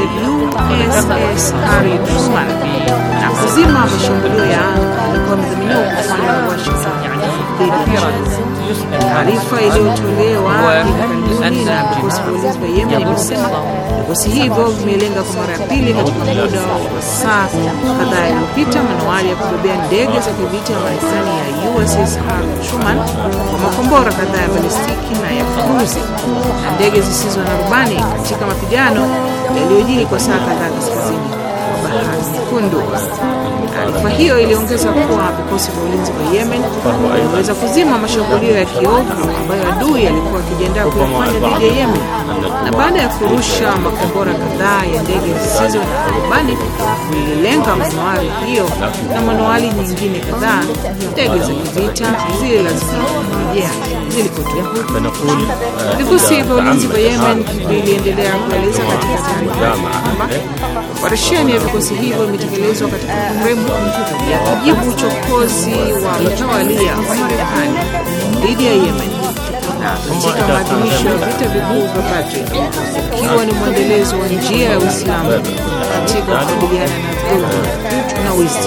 USS Harry Truman na kuzima mashambulio ya anga yalikuwa yamedhaminiwa kufanywa na Washington dhidi ya taarifa iliyotolewa hivi karibuni na vikosi vya ulinzi vya Yemen imesema vikosi hivyo vimelenga kwa mara ya pili katika muda wa saa kadhaa iliyopita manuali ya kubebea ndege za kivita ya Marekani ya USS Harry Truman kwa makombora kadhaa ya balistiki na ya cruise na ndege zisizo na rubani katika mapigano yaliyojiri kwa saa kadhaa kaskazini mwa Bahari Nyekundu. Taarifa hiyo iliongeza kuwa vikosi vya ulinzi vya Yemen viliweza kuzima mashambulio ya kiovu ambayo adui alikuwa akijiandaa kuyafanya dhidi ya Yemen, na baada ya kurusha makombora kadhaa ya ndege zisizo na rubani vililenga manuari hiyo na manuari nyingine kadhaa, ndege za kivita zile lazima kurejea zilikotoka. Vikosi vya ulinzi vya Yemen viliendelea kueleza katika taarifa kwamba operesheni ya vikosi hivyo imetekelezwa katika fremu ya kujibu uchokozi wa mtawalia wa Marekani dhidi ya Yemen na katika maadhimisho ya vita vikuu vya Badr, ikiwa ni mwendelezo wa njia ya Uislamu katika kukabiliana na dhulma na wizi.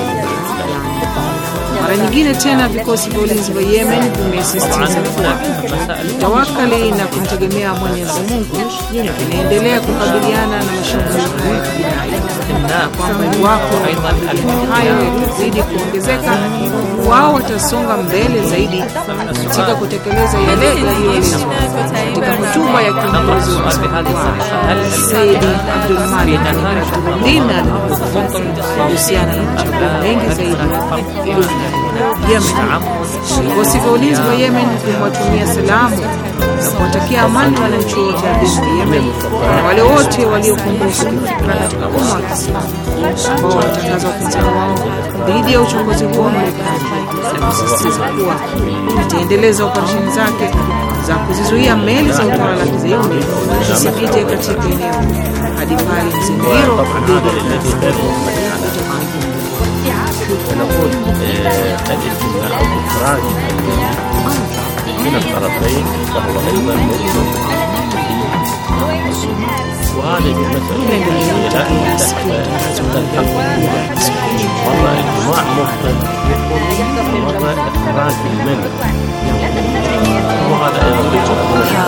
Mara nyingine tena vikosi vya ulinzi vya Yemen vimesisitiza kuwa tawakali na kumtegemea Mwenyezi Mungu inaendelea kukabiliana na mashambulio haya ya jinai, na kwamba iwapo mapigano hayo yakizidi kuongezeka, wao watasonga mbele zaidi katika kutekeleza yale yaliyoelezwa katika hotuba ya kiongozi wa Sayyid Abdul Malik Al-Dina kuhusiana na machaguo mengi zaidi Yemen. Vikosi vya ulinzi wa Yemen vimewatumia salamu na kuwatakia amani wananchi wote wa Yemen na wale wote waliokumbuka kifikra katika umma wa Kiislamu ambao wanatangaza upinzani wao dhidi ya uchokozi huo wa Marekani, na kusisitiza kuwa itaendeleza operesheni zake za kuzizuia meli za utawala wa Kizayuni zisipite katika eneo hadi pale mzingiro dhidi ya ونقول الاجتماع أو الإفراج من الطرفين فهو أيضا مرتبط وهذه المسألة مرة اجتماع مفرد مرة إفراج المنع وهذا أيضا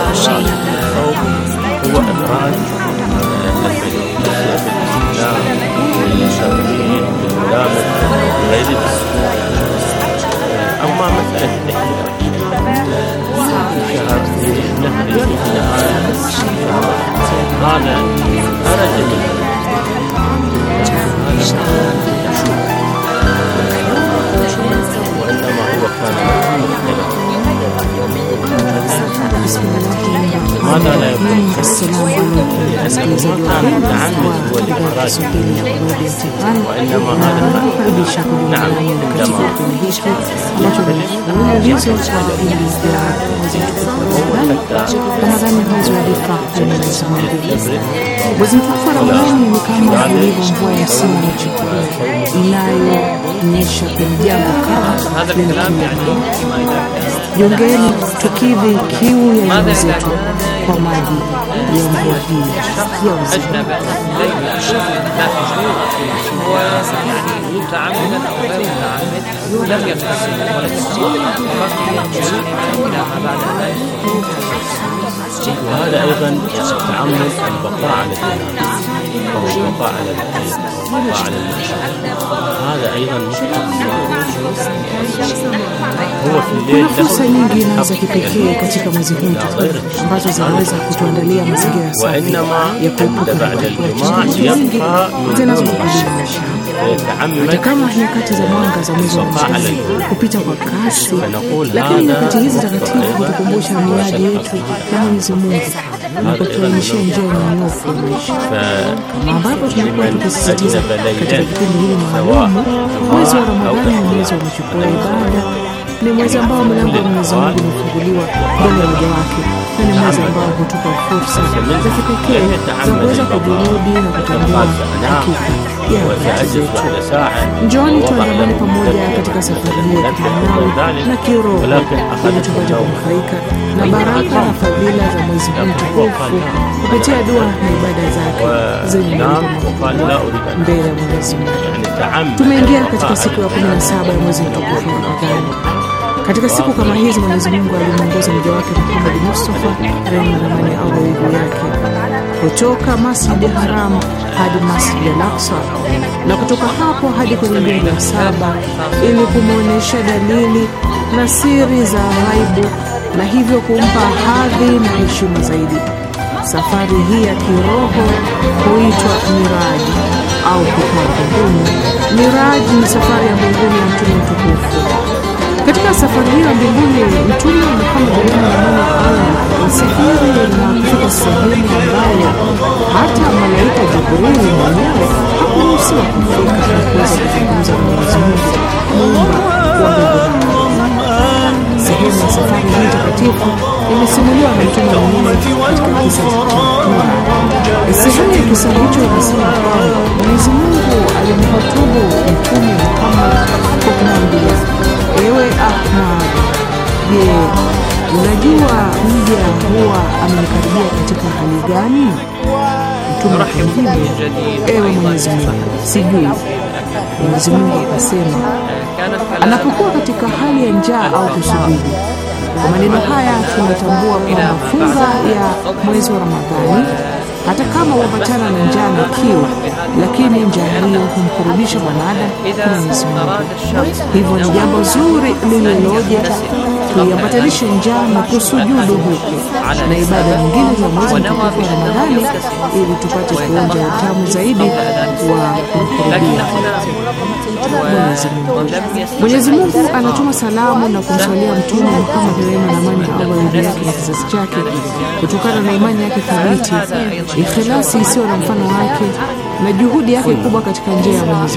هو إفراج المشاركين بالملامس غير الاسلام. اما مساله الشهر في نهر هذا خرج منه وانما هو كان مختلف. هذا لا يكون التعنت هو الإفراج وإنما هذا نعم Mwezi mtukufu wa Ramadhani ni kama ilivyo mvua ya msimu wa chakula inayonyesha kwenye jambo kama Jongeni tukidhi kiu ya nyoyo zetu kwa maji ya mvua hii ya uzima. لم يقتصر ولا تسجيل وهذا أيضا تعمد البقاء على التنام أو البقاء على الحياة البقاء على المعيشة. هذا أيضا Kuna fursa nyingi na za kipekee katika mwezi huu ambazo zinaweza kutuandalia mazingira safi ya kuepuka zinazokabiliana maisha. Hata kama nyakati za mwanga za mwezi wa Ramadhani kupita kwa kasi, lakini nyakati hizi takatifu hutukumbusha miadi yetu na Mwenyezi Mungu na kutuonyesha njia nyoofu ya maisha, kama ambapo tunakuwa tukisisitiza katika kipindi hili maalum. Mwezi wa Ramadhani ni mwezi wa machukua ibada, ni mwezi ambao milango ya Mwenyezi Mungu imefunguliwa mbele ya waja wake, na ni mwezi ambao hutupa fursa za kipekee za kuweza kujirudi na kutambua hakika ya wakati zetu. Njooni tuandamane pamoja katika safari hii ya kimaanawi na kiroho ili tupate kunufaika na baraka na fadhila za mwezi huu mtukufu kupitia dua na ibada zake zenye mbele ya Mwenyezi Mungu. Tumeingia katika siku ya 17 ya mwezi mtukufu wa Ramadhani. Katika siku kama hizi Mwenyezi Mungu alimuongoza mja wake Muhammad Mustafa rehma na amani Allah juu yake kutoka Masjid Haram hadi Masjid Al-Aqsa na kutoka hapo hadi kwenye mbingu ya 7 ili kumuonesha dalili na siri za ghaibu na hivyo kumpa hadhi na heshima zaidi. Safari hii ya kiroho huitwa Miraji au kupaa mbinguni. Miraji ni safari ya mbinguni ya mtume mtukufu. Katika safari hiyo mbinguni Mtume Muhammad alisafiri na kufika sehemu ambayo hata malaika Jibril mwenyewe hakuruhusiwa kufika na kuweza kuzungumza na Mwenyezi Mungu Muumba wa mbingu. Sehemu ya safari hii takatifu imesimuliwa na Mtume mwenyewe katika kisa cha sehemu ya kisa hicho inasema kwamba Mwenyezi Mungu alimhutubu Mtume Muhammad kwa kumwambia, ewe Ahmad, je, unajua mja huwa amenikaribia katika hali gani? Mtume akamjibu, ewe Mwenyezi Mungu, sijui. Mwenyezi Mungu akasema, anapokuwa katika hali ya njaa au kusubiri. Kwa maneno haya tunatambua kwamba funga ya mwezi wa Ramadhani hata kama huambatana na njaa na kiu, lakini njaa hiyo humkurudisha mwanadamu kwa Mwenyezi Mungu. Hivyo ni jambo zuri lililoje kuiambatanisha njaa na kusujudu huku na ibada nyingine za mwezi mtukufu wa Ramadhani ili tupate kuonja utamu zaidi wa kumkurubia Mwenyezi Mungu. Mwenyezi Mungu anatuma salamu na kumswalia Mtume Muhammad rehma na amani ya Allah juu yake na kizazi chake kutokana na imani yake thabiti, ikhlasi isiyo na mfano wake na juhudi yake kubwa katika njia ya Mwenyezi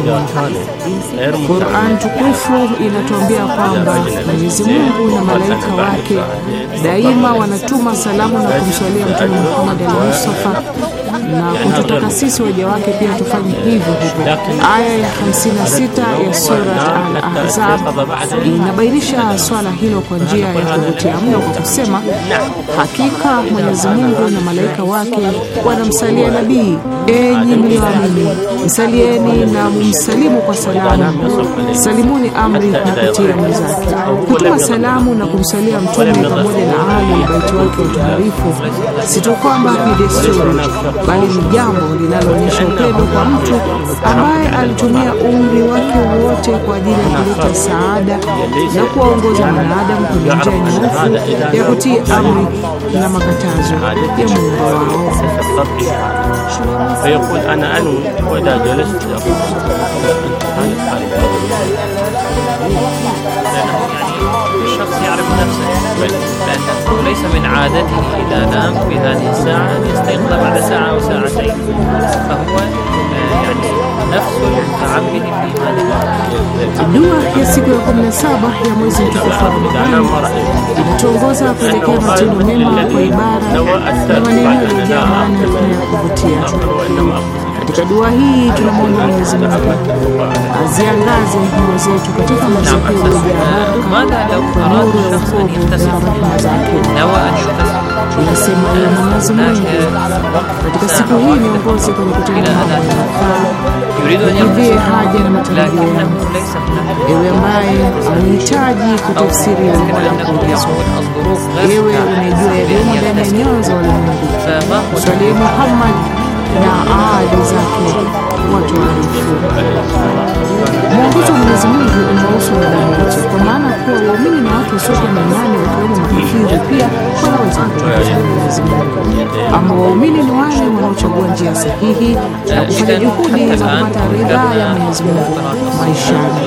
Mungu. Qur'an tukufu inatuambia kwamba Mwenyezi Mungu na malaika wake daima wanatuma salamu na kumswalia Mtume Muhammad al-Mustafa na kututaka sisi waja wake pia tufanye hivyo hivyo. Aya ya 56 ya sura Al-Ahzab inabainisha swala hilo kwa njia ya kuvutia mno kwa kusema, hakika Mwenyezi Mungu na malaika wake wanamsalia nabii, enyi mlioamini, msalieni na mumsalimu kwa salamu. Salimuni amri na kutii amri zake. Kutuma salamu na kumsalia mtume pamoja na ahli baiti wake watuharifu si tu kwamba ni desturi, bali ni jambo linaloonyesha upendo kwa mtu ambaye alitumia umri wake wote kwa ajili ya kuleta saada na kuwaongoza wanadamu kwenye njia nyoofu ya kutii amri na makatazo ya Mungu wao. فيقول أنا أنوي وإذا جلست الشخص يعرف نفسه بأنه ليس من عادته إذا نام في هذه الساعة أن يستيقظ بعد ساعة أو ساعتين، فهو يعني نفس المتعبد في هذا. Dua ya siku ya 17 ya mwezi mtukufu wa Ramadhani inatuongoza kuelekea matendo mema kwa ibara na maneno yaliyojaa maana ya kuvutia. Katika dua hii tunamwomba Mwenyezi Mungu aziangaze nyoyo zetu katika masiku yaliyojaa baraka kwa nuru ya wokovu na rehema zake. Inasema ya Mwenyezi Mungu, katika siku hii niongoze kwenye kutenda mambo yanayofaa, nikidhie haja na matarajio yangu. Ewe ambaye unahitaji kutafsiri ya Mola kuulizwa, ewe unajua yaliyomo ndani ya nyoyo za walimwengu, mswalie Muhammad na ahadi zake watu waarifu. Mwongozo wa Mwenyezi Mungu unahusu wanadamu wote, kwa maana kuwa waumini na watu wasiokuwa na imani wakiwemo makafiri pia wanaweza kumtumikia Mwenyezi Mungu. Ama waumini ni wale wanaochagua njia sahihi na kufanya juhudi za kupata ridhaa ya Mwenyezi Mungu maishani.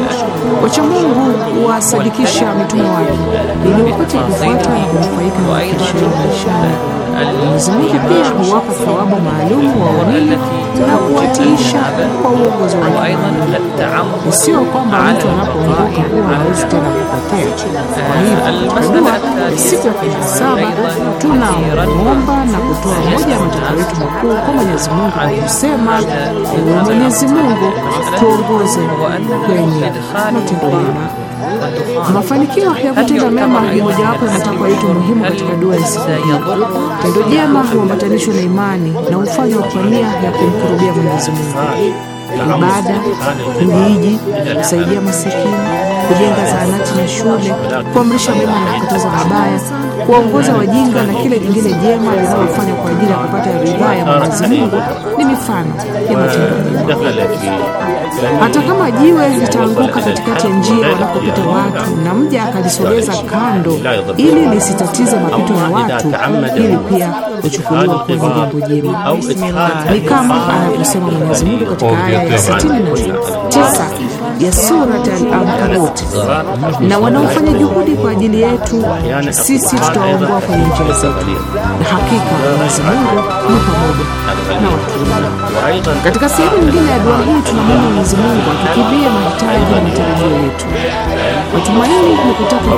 Wacha Mungu wasadikisha mitume wake ili wapate kufuata na kunufaika na maisha ya maishani. Mwenyezi Mungu pia huwapa thawabu maalum waumini na kuwatiisha kwa uongozi wake. Sio kwamba mtu anapoondoka huwa hawezi tena kupotea. Kwa hiyo dua siku ya Saba tunaomba na kutoa moja ya matakwa yetu makuu kwa Mwenyezi Mungu kwa kusema: Mwenyezi Mungu tuongoze kwenye matendo mema. Mafanikio ya kutenda mema ni mojawapo ya matakwa yetu muhimu katika dua ya siku hii. Tendo jema huambatanishwa na imani na ufanywa kwa nia ya kumkurubia Mwenyezi Mungu. Ibada, kuhiji, kusaidia masikini, kujenga zahanati na shule, kuamrisha mema na kukataza mabaya, kuongoza wajinga na kile kingine jema linalofanya kwa ajili ya kupata ridhaa ya Mwenyezi Mungu ni mifano ya matendo mema. Hata kama jiwe litaanguka katikati ya njia wanapopita watu na mja akalisogeza kando ili lisitatize mapito ya watu, ili pia kuchukuliwa kuwa ni jambo jema. Ni kama anavyosema Mwenyezi Mungu katika aya ya 69 ya sura Al-Ankabut: na wanaofanya juhudi kwa ajili yetu sisi tutawaongoa kwenye njia zetu, na hakika Mwenyezi Mungu ni pamoja na watu wema. Katika sehemu nyingine ya dua hii tunamwomba Mwenyezi Mungu atukidhie mahitaji na matarajio yetu. Matumaini ni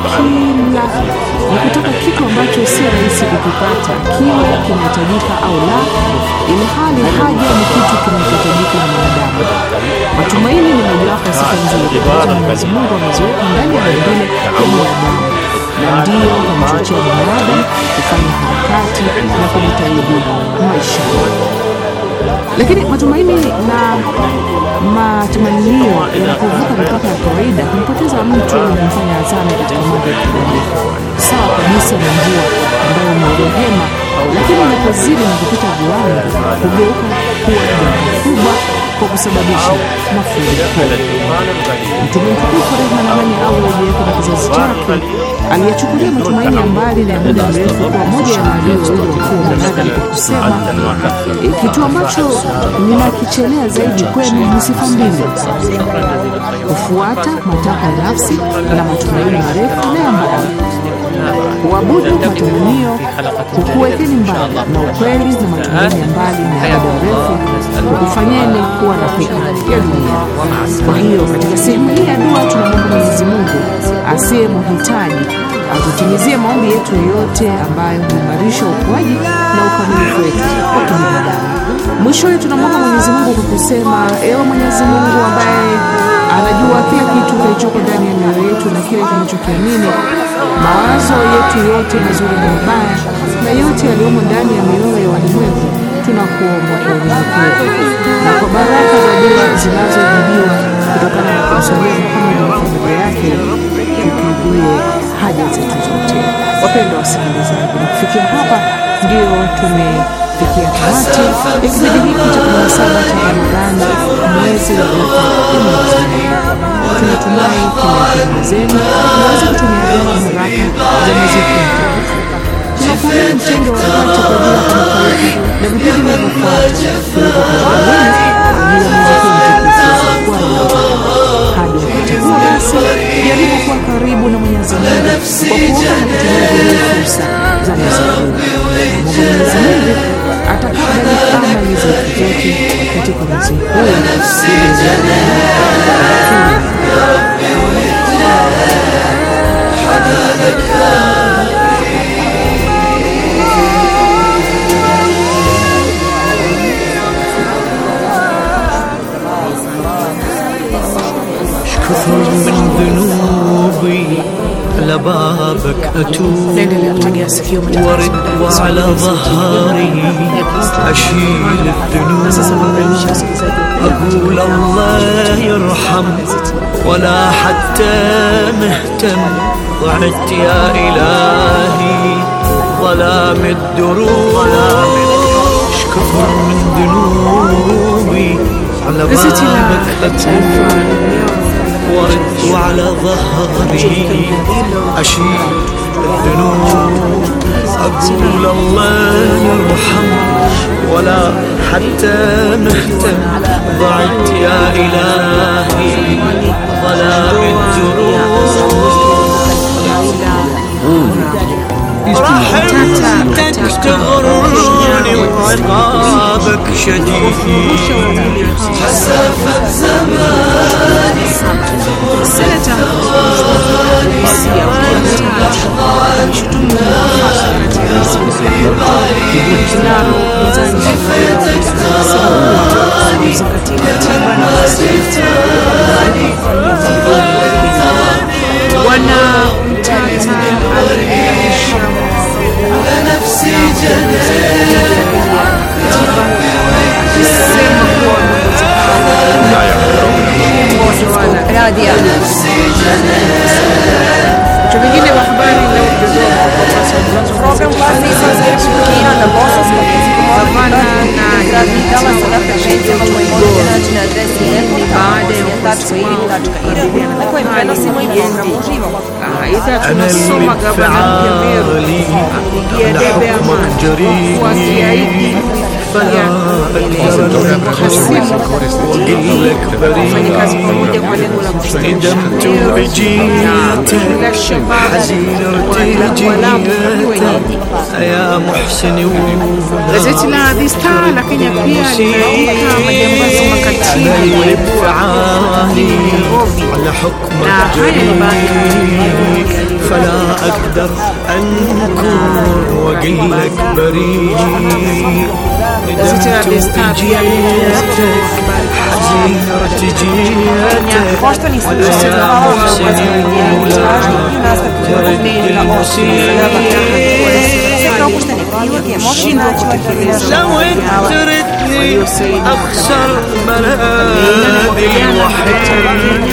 kutaka kitu ambacho si rahisi kukipata kiwe kinahitajika au la, ili hali haja ni kitu kinachohitajika na mwanadamu. Matumaini ni mojawapo ya sifa nzuri ambazo Mwenyezi Mungu ameziweka ndani ya maumbile ya mwanadamu, na ndiyo humchochea mwanadamu kufanya harakati na kujitahidi maisha. Lakini matumaini na matamanio yanapovuka mipaka ya kawaida humpoteza mtu na kumfanya azame katika mambo ya kijamii. Sawa kabisa na mvua ambayo ni rehema, lakini inapozidi na kupita viwango hugeuka kuwa jambo kubwa kwa kusababisha mafuriko. Mtume mtukufu rehema na amani au rejeko na kizazi chake aliyachukulia matumaini ya mbali na ya muda mrefu kwa moja ya manabii wawili wakuu wa Mungu kwa kusema: kitu ambacho ninakichelea zaidi kwenu ni sifa mbili: kufuata matakwa ya nafsi na matumaini marefu na ya mbali. Kuabudu matamanio kukuwekeni mbali na ukweli na matumaini ya mbali na ya muda mrefu kukufanyeni kuwa na peka ya dunia. Kwa hiyo katika sehemu hii ya dua tunamwomba Mwenyezi Mungu asiye mhitaji atutimizie maombi yetu yote ambayo huimarisha ukuaji na ukamilifu wetu wa kibinadamu. Mwishowe tunamwomba Mwenyezi Mungu kwa kusema: ewe Mwenyezi Mungu ambaye anajua kila kitu kilichoko ndani ya mioyo yetu na kile tunachokiamini, mawazo yetu yote mazuri na mabaya na yote yaliyomo ndani ya mioyo ya walimwengu, tunakuomba kwa unyenyekevu na kwa baraka za dua zinazojibiwa kutokana na kumsalia Muhammad na familia yake, tukidhie haja zetu zote. Wapendwa wasikilizaji, na kufikia hapa ndio tumefikia tamati ya kipindi hiki cha 17 cha Ramadhani, mwezi wa rehema ya Mwenyezi Mungu. Tunatumai kimependezeni naweza kutumia dua baraka za mwezi huu. Tunakuomba mtenge wa wakati kwa ajili ya kunufaika na vipindi vinavyofuata kuliko kuangalia ajili ya mwezi huu mtukufu wa hadi wakati huo. Basi jaribu kuwa karibu na Mwenyezi Mungu kwa kuomba na kutumia vile fursa za mwezi huu. Mwenyezi Mungu atakabali amali zetu zote katika mwezi huu. من ذنوبي على بابك أتوب ورد وعلى ظهري أشيل الذنوب أقول الله يرحم ولا حتى مهتم ضعت يا إلهي ظلام الدروب اشكفر من ذنوبي على بابك أتوب ورد وعلى ظهري أشيل الذنوب أقول الله يرحم ولا حتى مهتم. ضعت يا إلهي ظلام الدروب. رحمتك تغرني وعقابك شديد. حسفت زماني نفسي Vitu vingine vya habari leo program aidha tunasoma gavana Mjamero apigia debe amani wakiahidi wafanyakazi pamoja kwa lengo la kusaidia gazeti la The Star la Kenya pia linaandika majambazi makatili walikuwa na haya ni baadhi فلا أقدر أنكر وقلك بريء. gazeti la The Star pia حزين ارتجيتك لو تردني أخسر ملاذي الوحيد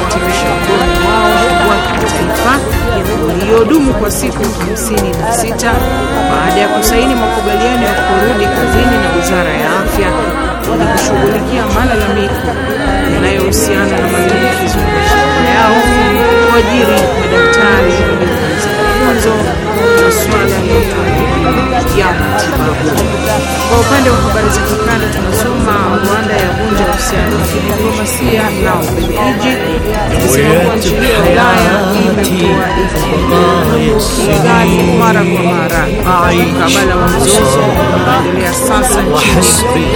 iliyodumu kwa siku 56 baada ya kusaini makubaliano ya kurudi kazini na Wizara ya Afya ili kushughulikia malalamiko yanayohusiana na matumbukizo ya mashirika yao, kuajiri madaktari walioanza mafunzo na swala ya matibabu. Kwa upande wa habari za kikanda tunasoma Rwanda yavunja uhusiano wa kidiplomasia na Ubelgiji ikisema kuwa nchi hiyo ya Ulaya imekuwa ikigali mara kwa mara mkabala wa mzozo unaoendelea sasa nchini.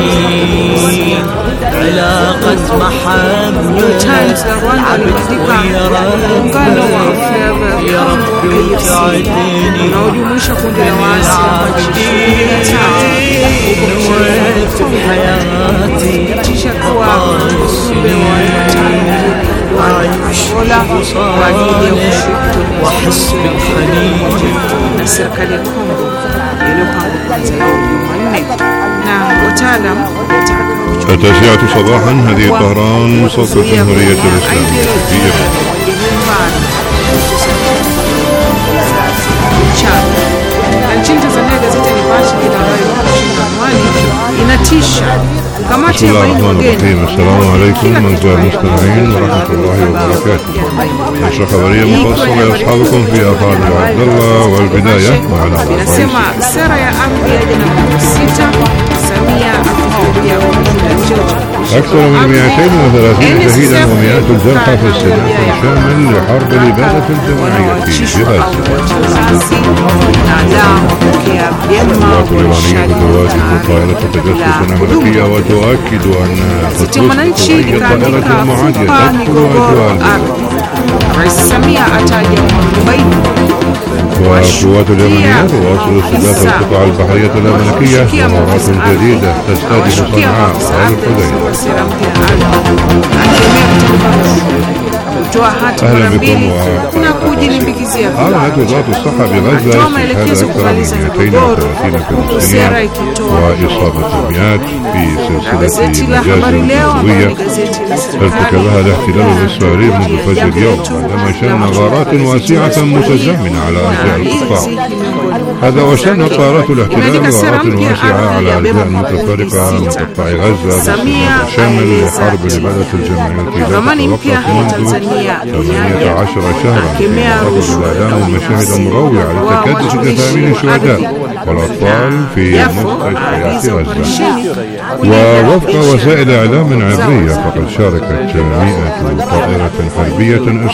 علاقة محبة Times la Rwanda limeandika muungano wa AFC unaojumuisha kundi la waasi ikitisha kuwa ujumbe wa Angola kwa ajili ya kushirikiana na serikali ya Kongo iliyopangwa kuanza Jumanne na wataalam التاسعة صباحا هذه طهران صوت الجمهورية الإسلامية في nchini Tanzania gazeti Nipashe inatisha kamati ya maini wageni. السلام عليكم أعزائي المستمعين ورحمة الله وبركاته. نشرة خبرية مفصلة لأصحابكم في أخبار عبد الله والبداية معنا inasema sera ya ardhi ya Januari 6 Samia afikia أكثر من 230 شهيدا ومئات الجرحى في استهداف شامل لحرب الإبادة الجماعية في غزة. القوات الإيرانية تواجه طائرة تجسس أمريكية وتؤكد أن خطوط أي طائرة معادية تدخل أجواء والقوات اليمنية تواصل استهداف القطاع البحرية الأمريكية ومرات جديدة تستهدف صنعاء والحديدة. أهلا بكم أعلنت وزارة الصحة بغزة استشهاد أكثر من 230 فلسطينيا وإصابة مئات في سلسلة مجازر جوية ارتكبها الاحتلال الإسرائيلي منذ فجر اليوم عندما شن غارات واسعة متزامنة على أرجاء القطاع. هذا وشن طائرات الاحتلال وقعات واسعة على أجزاء متفرقة من قطاع غزة باستهداف شامل لحرب الإبادة الجماعية التي بدأت قبل 18 شهرا، وقبل الإعلام المشاهد المروعة لتكدس تثامين الشهداء والأطفال في مستشفيات غزة. ووفق وسائل إعلام عبرية فقد شاركت 100 طائرة حربية